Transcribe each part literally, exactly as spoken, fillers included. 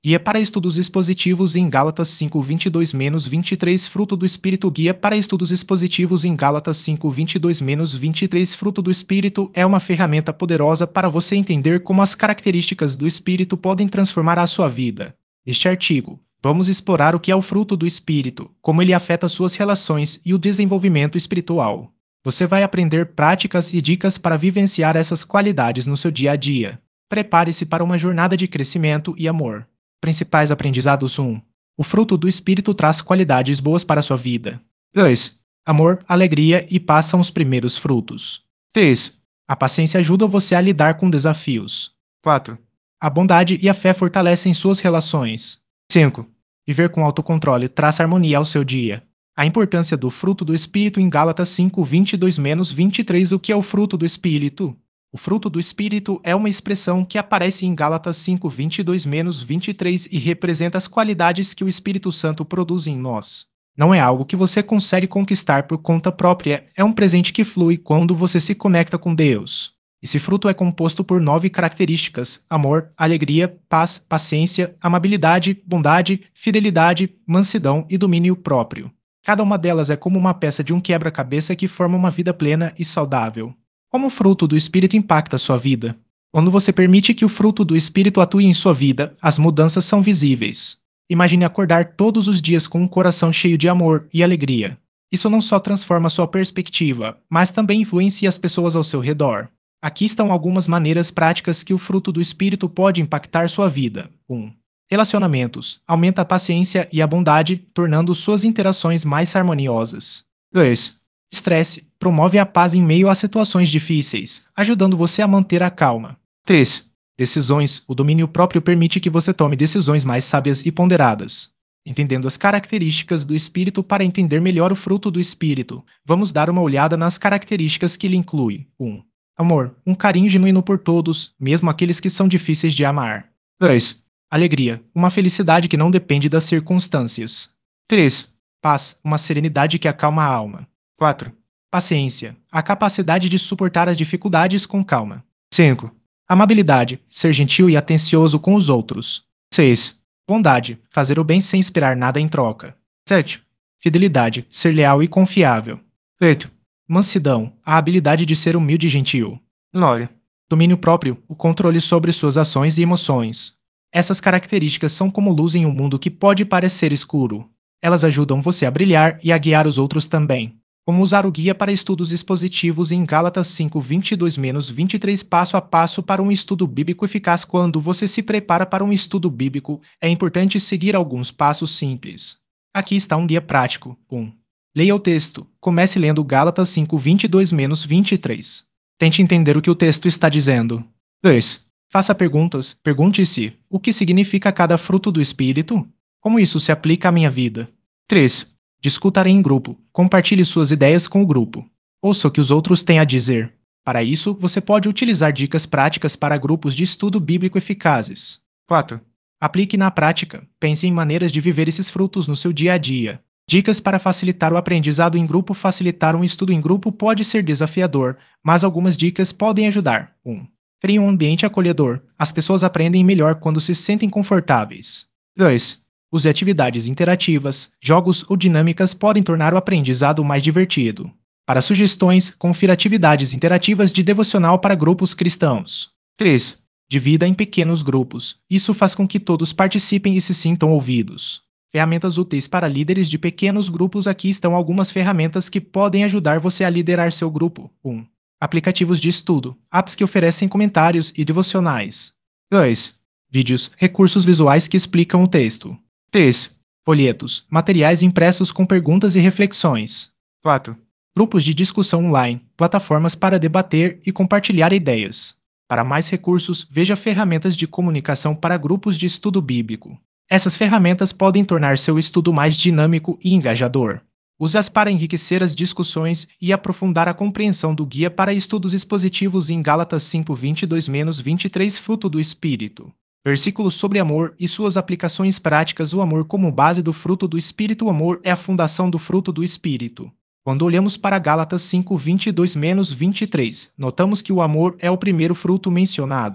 Guia para estudos expositivos em Gálatas cinco, vinte e dois a vinte e três Fruto do Espírito. Guia para estudos expositivos em Gálatas cinco, vinte e dois a vinte e três Fruto do Espírito é uma ferramenta poderosa para você entender como as características do Espírito podem transformar a sua vida. Neste artigo, vamos explorar o que é o fruto do Espírito, como ele afeta suas relações e o desenvolvimento espiritual. Você vai aprender práticas e dicas para vivenciar essas qualidades no seu dia a dia. Prepare-se para uma jornada de crescimento e amor. Principais aprendizados. um. O fruto do Espírito traz qualidades boas para a sua vida. dois. Amor, alegria e paz são os primeiros frutos. três. A paciência ajuda você a lidar com desafios. quatro. A bondade e a fé fortalecem suas relações. cinco. Viver com autocontrole traz harmonia ao seu dia. A importância do fruto do Espírito em Gálatas cinco, vinte e dois a vinte e três. O que é o fruto do Espírito? O fruto do Espírito é uma expressão que aparece em Gálatas cinco, vinte e dois a vinte e três e representa as qualidades que o Espírito Santo produz em nós. Não é algo que você consegue conquistar por conta própria, é um presente que flui quando você se conecta com Deus. Esse fruto é composto por nove características: amor, alegria, paz, paciência, amabilidade, bondade, fidelidade, mansidão e domínio próprio. Cada uma delas é como uma peça de um quebra-cabeça que forma uma vida plena e saudável. Como o fruto do Espírito impacta a sua vida? Quando você permite que o fruto do Espírito atue em sua vida, as mudanças são visíveis. Imagine acordar todos os dias com um coração cheio de amor e alegria. Isso não só transforma sua perspectiva, mas também influencia as pessoas ao seu redor. Aqui estão algumas maneiras práticas que o fruto do Espírito pode impactar sua vida. um. Relacionamentos. Aumenta a paciência e a bondade, tornando suas interações mais harmoniosas. dois. Estresse. Promove a paz em meio a situações difíceis, ajudando você a manter a calma. três. Decisões. O domínio próprio permite que você tome decisões mais sábias e ponderadas. Entendendo as características do Espírito. Para entender melhor o fruto do Espírito, vamos dar uma olhada nas características que ele inclui. um. Amor. Um carinho genuíno por todos, mesmo aqueles que são difíceis de amar. dois. Alegria. Uma felicidade que não depende das circunstâncias. três. Paz. Uma serenidade que acalma a alma. quatro. Paciência. A capacidade de suportar as dificuldades com calma. cinco. Amabilidade. Ser gentil e atencioso com os outros. seis. Bondade. Fazer o bem sem esperar nada em troca. sete. Fidelidade. Ser leal e confiável. oito. Mansidão. A habilidade de ser humilde e gentil. nove. Domínio próprio. O controle sobre suas ações e emoções. Essas características são como luz em um mundo que pode parecer escuro. Elas ajudam você a brilhar e a guiar os outros também. Como usar o guia para estudos expositivos em Gálatas cinco, vinte e dois a vinte e três Passo a passo para um estudo bíblico eficaz. Quando você se prepara para um estudo bíblico, é importante seguir alguns passos simples. Aqui está um guia prático. um. Leia o texto. Comece lendo Gálatas cinco, vinte e dois a vinte e três. Tente entender o que o texto está dizendo. dois. Faça perguntas. Pergunte-se: o que significa cada fruto do Espírito? Como isso se aplica à minha vida? três. Discuta em grupo. Compartilhe suas ideias com o grupo. Ouça o que os outros têm a dizer. Para isso, você pode utilizar dicas práticas para grupos de estudo bíblico eficazes. quatro. Aplique na prática. Pense em maneiras de viver esses frutos no seu dia a dia. Dicas para facilitar o aprendizado em grupo. Facilitar um estudo em grupo pode ser desafiador, mas algumas dicas podem ajudar. um. Crie um ambiente acolhedor. As pessoas aprendem melhor quando se sentem confortáveis. dois. Use atividades interativas. Jogos ou dinâmicas podem tornar o aprendizado mais divertido. Para sugestões, confira atividades interativas de devocional para grupos cristãos. três. Divida em pequenos grupos. Isso faz com que todos participem e se sintam ouvidos. Ferramentas úteis para líderes de pequenos grupos. Aqui estão algumas ferramentas que podem ajudar você a liderar seu grupo. um. Aplicativos de estudo. Apps que oferecem comentários e devocionais. dois. Vídeos. Recursos visuais que explicam o texto. três. Folhetos. Materiais impressos com perguntas e reflexões. quatro. Grupos de discussão online. Plataformas para debater e compartilhar ideias. Para mais recursos, veja ferramentas de comunicação para grupos de estudo bíblico. Essas ferramentas podem tornar seu estudo mais dinâmico e engajador. Use-as para enriquecer as discussões e aprofundar a compreensão do guia para estudos expositivos em Gálatas cinco, vinte e dois a vinte e três Fruto do Espírito. Versículos sobre amor e suas aplicações práticas. O amor como base do fruto do Espírito. O amor é a fundação do fruto do Espírito. Quando olhamos para Gálatas cinco, vinte e dois a vinte e três, notamos que o amor é o primeiro fruto mencionado.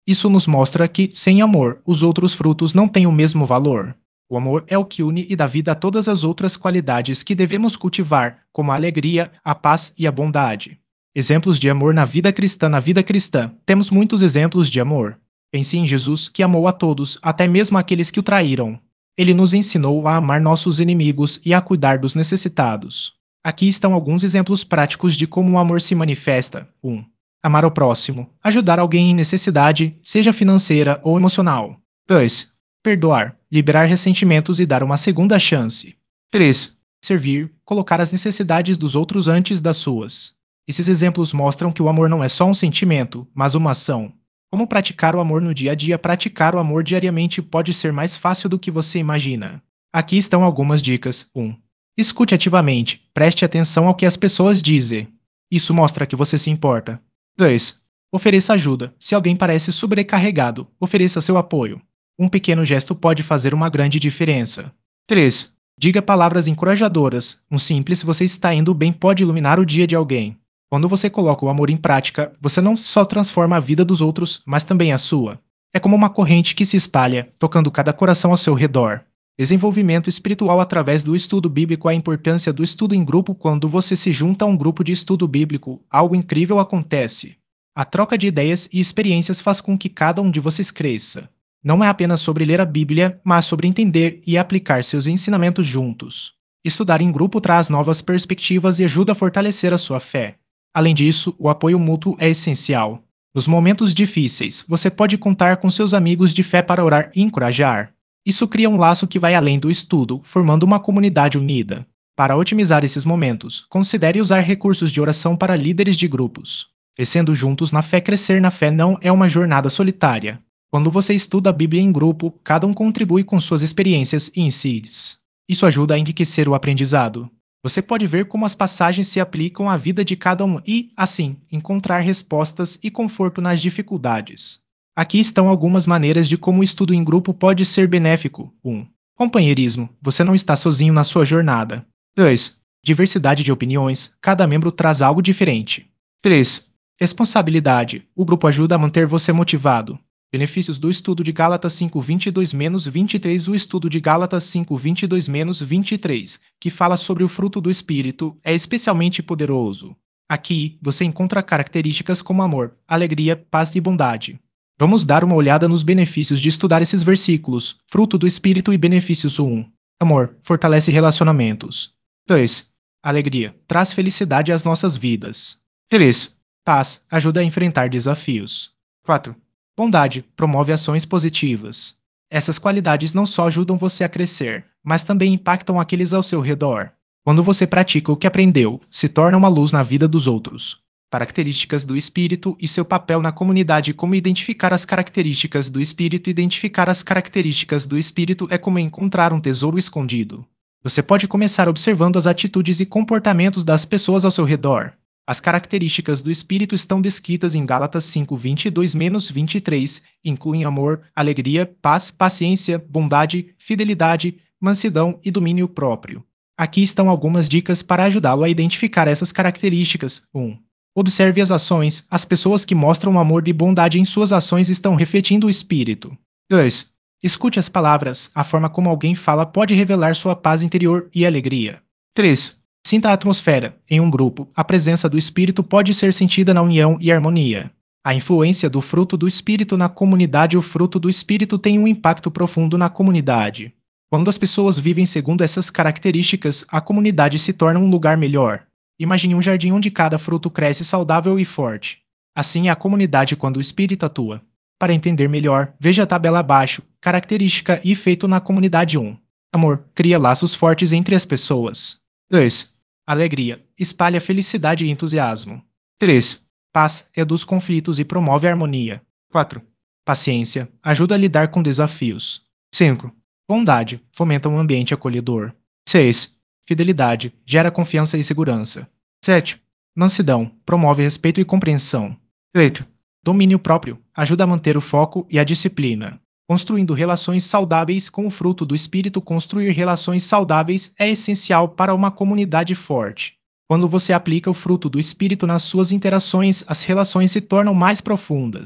Isso nos mostra que, sem amor, os outros frutos não têm o mesmo valor. O amor é o que une e dá vida a todas as outras qualidades que devemos cultivar, como a alegria, a paz e a bondade. Exemplos de amor na vida cristã. Na vida cristã, temos muitos exemplos de amor. Pense em Jesus, que amou a todos, até mesmo aqueles que o traíram. Ele nos ensinou a amar nossos inimigos e a cuidar dos necessitados. Aqui estão alguns exemplos práticos de como o amor se manifesta. um. Amar o próximo. Ajudar alguém em necessidade, seja financeira ou emocional. dois. Perdoar. Liberar ressentimentos e dar uma segunda chance. três. Servir. Colocar as necessidades dos outros antes das suas. Esses exemplos mostram que o amor não é só um sentimento, mas uma ação. Como praticar o amor no dia a dia? Praticar o amor diariamente pode ser mais fácil do que você imagina. Aqui estão algumas dicas. um. Escute ativamente. Preste atenção ao que as pessoas dizem. Isso mostra que você se importa. dois. Ofereça ajuda. Se alguém parece sobrecarregado, ofereça seu apoio. Um pequeno gesto pode fazer uma grande diferença. três. Diga palavras encorajadoras. Um simples "você está indo bem" pode iluminar o dia de alguém. Quando você coloca o amor em prática, você não só transforma a vida dos outros, mas também a sua. É como uma corrente que se espalha, tocando cada coração ao seu redor. Desenvolvimento espiritual através do estudo bíblico. A importância do estudo em grupo. Quando você se junta a um grupo de estudo bíblico, algo incrível acontece. A troca de ideias e experiências faz com que cada um de vocês cresça. Não é apenas sobre ler a Bíblia, mas sobre entender e aplicar seus ensinamentos juntos. Estudar em grupo traz novas perspectivas e ajuda a fortalecer a sua fé. Além disso, o apoio mútuo é essencial. Nos momentos difíceis, você pode contar com seus amigos de fé para orar e encorajar. Isso cria um laço que vai além do estudo, formando uma comunidade unida. Para otimizar esses momentos, considere usar recursos de oração para líderes de grupos. Crescendo juntos na fé. Crescer na fé não é uma jornada solitária. Quando você estuda a Bíblia em grupo, cada um contribui com suas experiências e insights. Isso ajuda a enriquecer o aprendizado. Você pode ver como as passagens se aplicam à vida de cada um e, assim, encontrar respostas e conforto nas dificuldades. Aqui estão algumas maneiras de como o estudo em grupo pode ser benéfico. um. Companheirismo. Você não está sozinho na sua jornada. dois. Diversidade de opiniões. Cada membro traz algo diferente. três. Responsabilidade. O grupo ajuda a manter você motivado. Benefícios do estudo de Gálatas cinco, vinte e dois a vinte e três. O estudo de Gálatas cinco, vinte e dois a vinte e três, que fala sobre o fruto do Espírito, é especialmente poderoso. Aqui, você encontra características como amor, alegria, paz e bondade. Vamos dar uma olhada nos benefícios de estudar esses versículos. Fruto do Espírito e benefícios. um. Amor, fortalece relacionamentos. dois. Alegria, traz felicidade às nossas vidas. três. Paz, ajuda a enfrentar desafios. quatro. Bondade, promove ações positivas. Essas qualidades não só ajudam você a crescer, mas também impactam aqueles ao seu redor. Quando você pratica o que aprendeu, se torna uma luz na vida dos outros. Características do Espírito e seu papel na comunidade. Como identificar as características do Espírito? Identificar as características do Espírito é como encontrar um tesouro escondido. Você pode começar observando as atitudes e comportamentos das pessoas ao seu redor. As características do Espírito estão descritas em Gálatas cinco, vinte e dois a vinte e três, incluem amor, alegria, paz, paciência, bondade, fidelidade, mansidão e domínio próprio. Aqui estão algumas dicas para ajudá-lo a identificar essas características. um. Observe as ações. As pessoas que mostram amor e bondade em suas ações estão refletindo o Espírito. dois. Escute as palavras. A forma como alguém fala pode revelar sua paz interior e alegria. três. Sinta a atmosfera. Em um grupo, a presença do Espírito pode ser sentida na união e harmonia. A influência do fruto do Espírito na comunidade. O fruto do Espírito tem um impacto profundo na comunidade. Quando as pessoas vivem segundo essas características, a comunidade se torna um lugar melhor. Imagine um jardim onde cada fruto cresce saudável e forte. Assim é a comunidade quando o Espírito atua. Para entender melhor, veja a tabela abaixo. Característica e efeito na comunidade. um. Amor, cria laços fortes entre as pessoas. dois. Alegria, espalha felicidade e entusiasmo. três. Paz, reduz conflitos e promove a harmonia. quatro. Paciência, ajuda a lidar com desafios. cinco. Bondade, fomenta um ambiente acolhedor. seis. Fidelidade, gera confiança e segurança. sete. Mansidão, promove respeito e compreensão. oito. Domínio próprio, ajuda a manter o foco e a disciplina. Construindo relações saudáveis com o fruto do Espírito. Construir relações saudáveis é essencial para uma comunidade forte. Quando você aplica o fruto do Espírito nas suas interações, as relações se tornam mais profundas.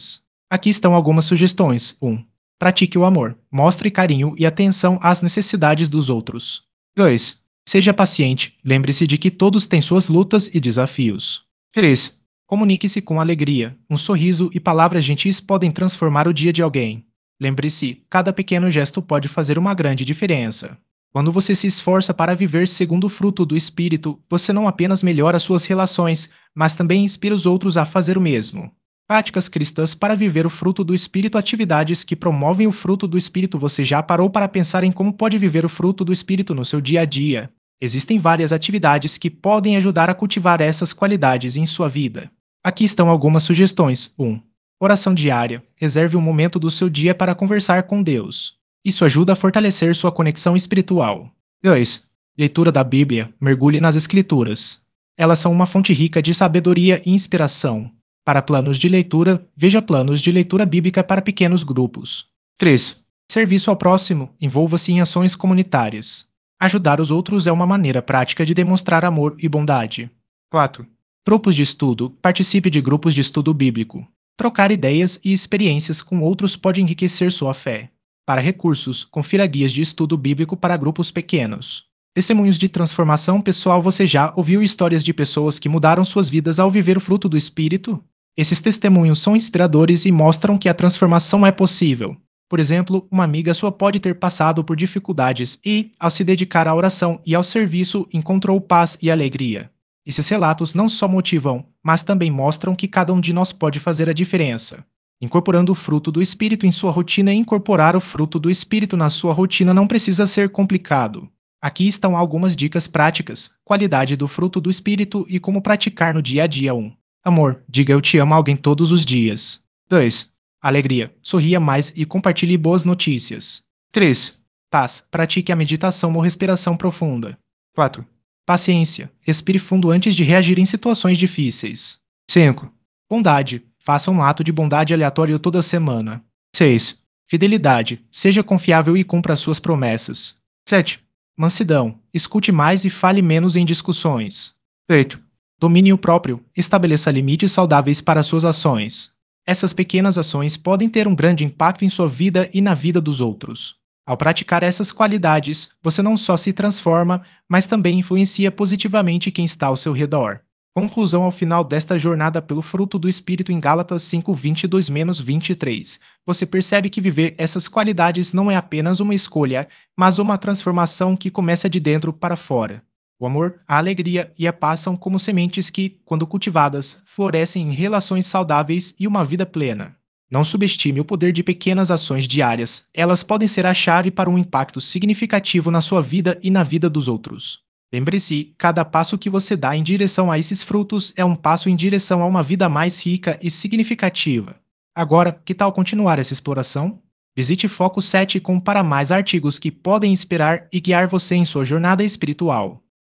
Aqui estão algumas sugestões. um. Pratique o amor. Mostre carinho e atenção às necessidades dos outros. dois. Seja paciente. Lembre-se de que todos têm suas lutas e desafios. três. Comunique-se com alegria. Um sorriso e palavras gentis podem transformar o dia de alguém. Lembre-se, cada pequeno gesto pode fazer uma grande diferença. Quando você se esforça para viver segundo o fruto do Espírito, você não apenas melhora suas relações, mas também inspira os outros a fazer o mesmo. Práticas cristãs para viver o fruto do Espírito. Atividades que promovem o fruto do Espírito. Você já parou para pensar em como pode viver o fruto do Espírito no seu dia a dia? Existem várias atividades que podem ajudar a cultivar essas qualidades em sua vida. Aqui estão algumas sugestões. um. Oração diária. Reserve um momento do seu dia para conversar com Deus. Isso ajuda a fortalecer sua conexão espiritual. dois. Leitura da Bíblia. Mergulhe nas Escrituras. Elas são uma fonte rica de sabedoria e inspiração. Para planos de leitura, veja planos de leitura bíblica para pequenos grupos. três. Serviço ao próximo. Envolva-se em ações comunitárias. Ajudar os outros é uma maneira prática de demonstrar amor e bondade. quatro. Grupos de estudo. Participe de grupos de estudo bíblico. Trocar ideias e experiências com outros pode enriquecer sua fé. Para recursos, confira guias de estudo bíblico para grupos pequenos. Testemunhos de transformação pessoal. Você já ouviu histórias de pessoas que mudaram suas vidas ao viver o fruto do Espírito? Esses testemunhos são inspiradores e mostram que a transformação é possível. Por exemplo, uma amiga sua pode ter passado por dificuldades e, ao se dedicar à oração e ao serviço, encontrou paz e alegria. Esses relatos não só motivam, mas também mostram que cada um de nós pode fazer a diferença. Incorporando o fruto do Espírito em sua rotina. Incorporar o fruto do Espírito na sua rotina não precisa ser complicado. Aqui estão algumas dicas práticas: qualidade do fruto do Espírito e como praticar no dia a dia. um. Amor. Diga eu te amo a alguém todos os dias. dois. Alegria. Sorria mais e compartilhe boas notícias. três. Paz. Pratique a meditação ou respiração profunda. quatro. Paciência. Respire fundo antes de reagir em situações difíceis. cinco. Bondade. Faça um ato de bondade aleatório toda semana. seis. Fidelidade. Seja confiável e cumpra suas promessas. sete. Mansidão. Escute mais e fale menos em discussões. oito. Domínio próprio. Estabeleça limites saudáveis para suas ações. Essas pequenas ações podem ter um grande impacto em sua vida e na vida dos outros. Ao praticar essas qualidades, você não só se transforma, mas também influencia positivamente quem está ao seu redor. Conclusão ao final desta jornada pelo fruto do Espírito em Gálatas cinco, vinte e dois a vinte e três. Você percebe que viver essas qualidades não é apenas uma escolha, mas uma transformação que começa de dentro para fora. O amor, a alegria e a paz são como sementes que, quando cultivadas, florescem em relações saudáveis e uma vida plena. Não subestime o poder de pequenas ações diárias. Elas podem ser a chave para um impacto significativo na sua vida e na vida dos outros. Lembre-se, cada passo que você dá em direção a esses frutos é um passo em direção a uma vida mais rica e significativa. Agora, que tal continuar essa exploração? Visite Foco sete com para mais artigos que podem inspirar e guiar você em sua jornada espiritual.